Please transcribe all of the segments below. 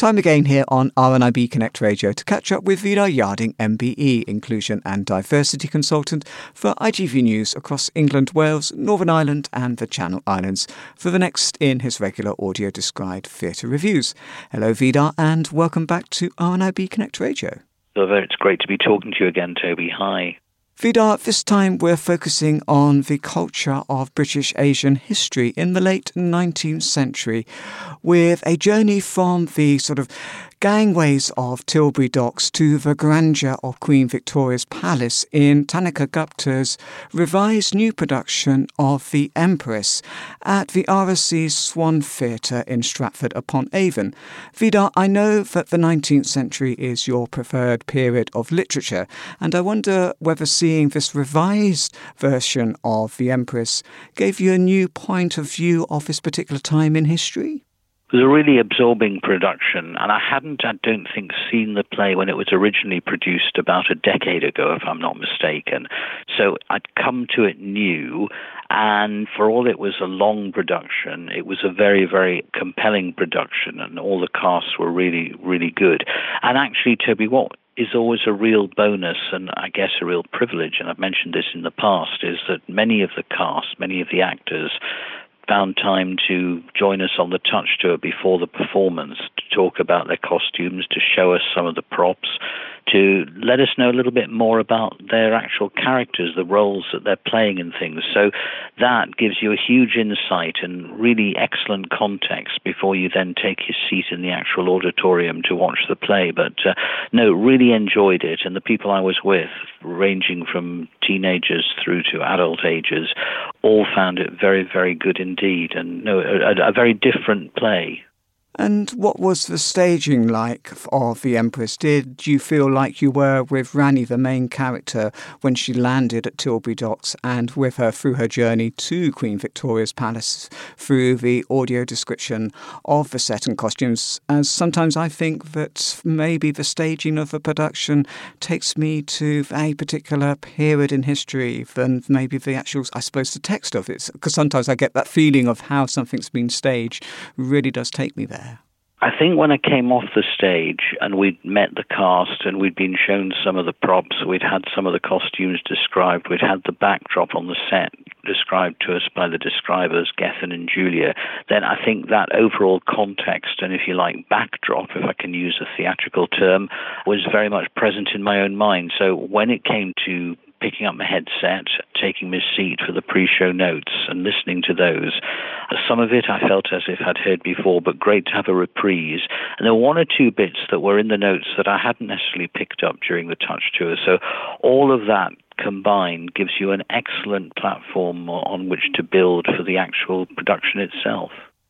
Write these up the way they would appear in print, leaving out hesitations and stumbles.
Time again here on RNIB Connect Radio to catch up with Vidar Yarding, MBE, Inclusion and Diversity Consultant for ITV News across England, Wales, Northern Ireland and the Channel Islands for the next in his regular audio-described theatre reviews. Hello Vidar and welcome back to RNIB Connect Radio. Silver, it's great to be talking to you again, Toby. Hi. Vidar, this time we're focusing on the culture of British Asian history in the late 19th century with a journey from the sort of gangways of Tilbury Docks to the grandeur of Queen Victoria's Palace in Tanaka Gupta's revised new production of The Empress at the RSC's Swan Theatre in Stratford-upon-Avon. Vidar, I know that the 19th century is your preferred period of literature, and I wonder whether seeing this revised version of The Empress gave you a new point of view of this particular time in history? It was a really absorbing production, and I don't think, seen the play when it was originally produced about a decade ago, if I'm not mistaken. So I'd come to it new, and for all it was a long production, it was a very, very compelling production, and all the casts were really, really good. And actually, Toby, what is always a real bonus and I guess a real privilege, and I've mentioned this in the past, is that many of the cast, many of the actors found time to join us on the touch tour before the performance to talk about their costumes, to show us some of the props, to let us know a little bit more about their actual characters, the roles that they're playing and things. So that gives you a huge insight and really excellent context before you then take your seat in the actual auditorium to watch the play. But no, really enjoyed it. And the people I was with, ranging from teenagers through to adult ages, all found it very, very good indeed. And no, a very different play. And what was the staging like of The Empress? Did you feel like you were with Rani, the main character, when she landed at Tilbury Docks, and with her through her journey to Queen Victoria's Palace through the audio description of the set and costumes? As sometimes I think that maybe the staging of a production takes me to a particular period in history than maybe the actual, I suppose, the text of it. Because sometimes I get that feeling of how something's been staged really does take me there. I think when I came off the stage and we'd met the cast and we'd been shown some of the props, we'd had some of the costumes described, we'd had the backdrop on the set described to us by the describers, Gethin and Julia, then I think that overall context and, if you like, backdrop, if I can use a theatrical term, was very much present in my own mind. So when it came to picking up my headset, taking my seat for the pre-show notes and listening to those, some of it I felt as if I'd heard before, but great to have a reprise. And there were one or two bits that were in the notes that I hadn't necessarily picked up during the touch tour. So all of that combined gives you an excellent platform on which to build for the actual production itself.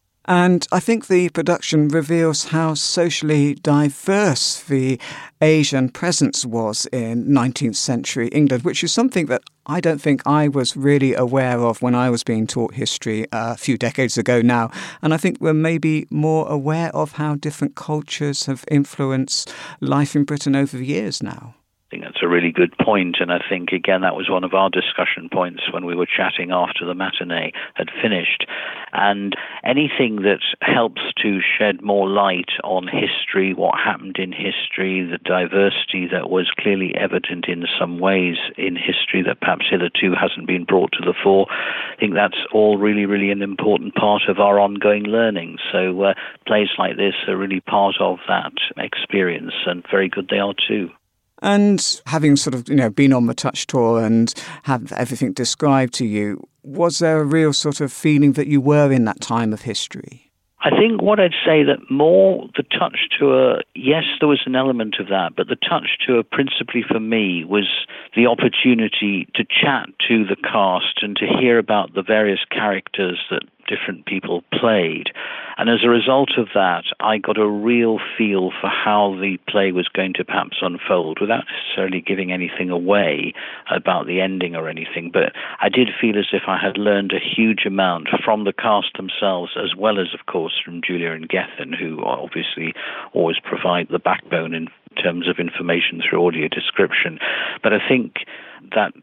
And I think the production reveals how socially diverse the Asian presence was in 19th century England, which is something that I don't think I was really aware of when I was being taught history a few decades ago now. And I think we're maybe more aware of how different cultures have influenced life in Britain over the years now. I think that's a really good point, and I think, again, that was one of our discussion points when we were chatting after the matinee had finished. And anything that helps to shed more light on history, what happened in history, the diversity that was clearly evident in some ways in history that perhaps hitherto hasn't been brought to the fore, I think that's all really, really an important part of our ongoing learning. So plays like this are really part of that experience, and very good they are too. And having sort of, been on the touch tour and have everything described to you, was there a real sort of feeling that you were in that time of history? I think what I'd say that more the touch tour, yes, there was an element of that, but the touch tour principally for me was the opportunity to chat to the cast and to hear about the various characters that different people played. And as a result of that, I got a real feel for how the play was going to perhaps unfold without necessarily giving anything away about the ending or anything. But I did feel as if I had learned a huge amount from the cast themselves, as well as, of course, from Julia and Gethin, who obviously always provide the backbone in terms of information through audio description. But I think that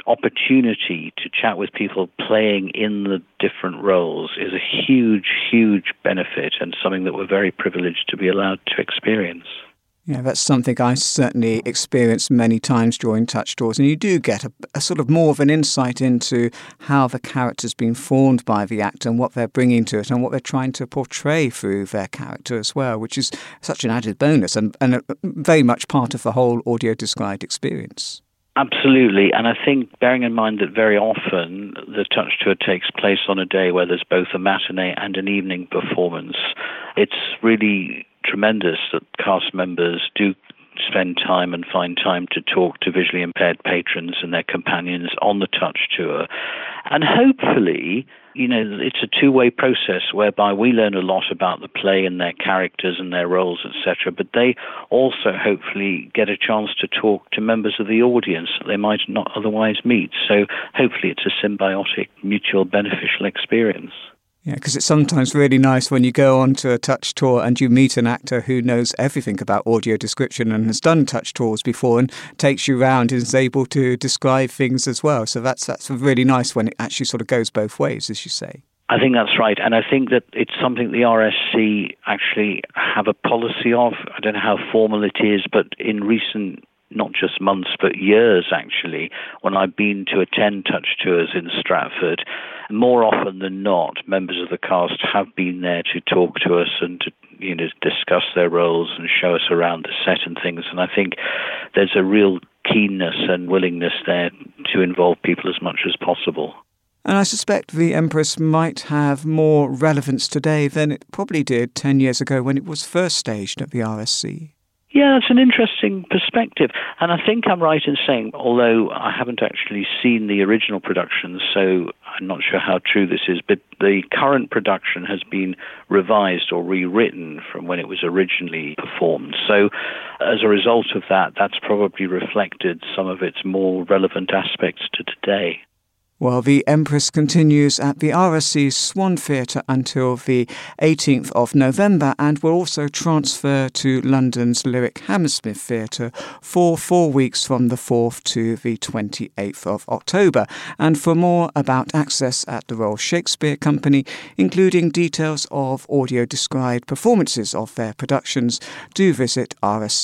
opportunity to chat with people playing in the different roles is a huge, huge benefit and something that we're very privileged to be allowed to experience. Yeah, that's something I certainly experienced many times during Touch Tours, and you do get a sort of more of an insight into how the character's been formed by the actor and what they're bringing to it and what they're trying to portray through their character as well, which is such an added bonus and very much part of the whole audio-described experience. Absolutely, and I think bearing in mind that very often the Touch Tour takes place on a day where there's both a matinee and an evening performance, it's really tremendous that cast members do spend time and find time to talk to visually impaired patrons and their companions on the Touch Tour. And hopefully, it's a two-way process whereby we learn a lot about the play and their characters and their roles, etc., but they also hopefully get a chance to talk to members of the audience that they might not otherwise meet. So hopefully it's a symbiotic, mutual, beneficial experience. Yeah, because it's sometimes really nice when you go on to a Touch Tour and you meet an actor who knows everything about audio description and has done Touch Tours before and takes you around and is able to describe things as well. So that's really nice when it actually sort of goes both ways, as you say. I think that's right, and I think that it's something the RSC actually have a policy of. I don't know how formal it is, but in recent not just months, but years, actually, when I've been to attend Touch Tours in Stratford, more often than not, members of the cast have been there to talk to us and to discuss their roles and show us around the set and things. And I think there's a real keenness and willingness there to involve people as much as possible. And I suspect The Empress might have more relevance today than it probably did 10 years ago when it was first staged at the RSC. Yeah, that's an interesting perspective. And I think I'm right in saying, although I haven't actually seen the original production, so I'm not sure how true this is, but the current production has been revised or rewritten from when it was originally performed. So as a result of that, that's probably reflected some of its more relevant aspects to today. Well, The Empress continues at the RSC Swan Theatre until the 18th of November and will also transfer to London's Lyric Hammersmith Theatre for 4 weeks from the 4th to the 28th of October. And for more about access at the Royal Shakespeare Company, including details of audio-described performances of their productions, do visit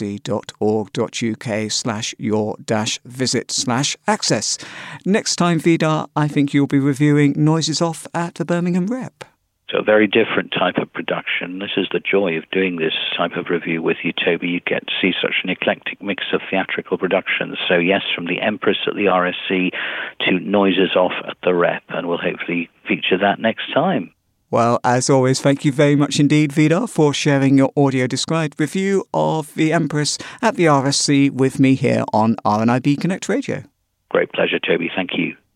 rsc.org.uk/your-visit/access. Next time, Vidar, I think you'll be reviewing Noises Off at the Birmingham Rep. So a very different type of production. This is the joy of doing this type of review with you, Toby. You get to see such an eclectic mix of theatrical productions. So yes, from The Empress at the RSC to Noises Off at the Rep, and we'll hopefully feature that next time. Well, as always, thank you very much indeed, Vidar, for sharing your audio-described review of The Empress at the RSC with me here on RNIB Connect Radio. Great pleasure, Toby. Thank you.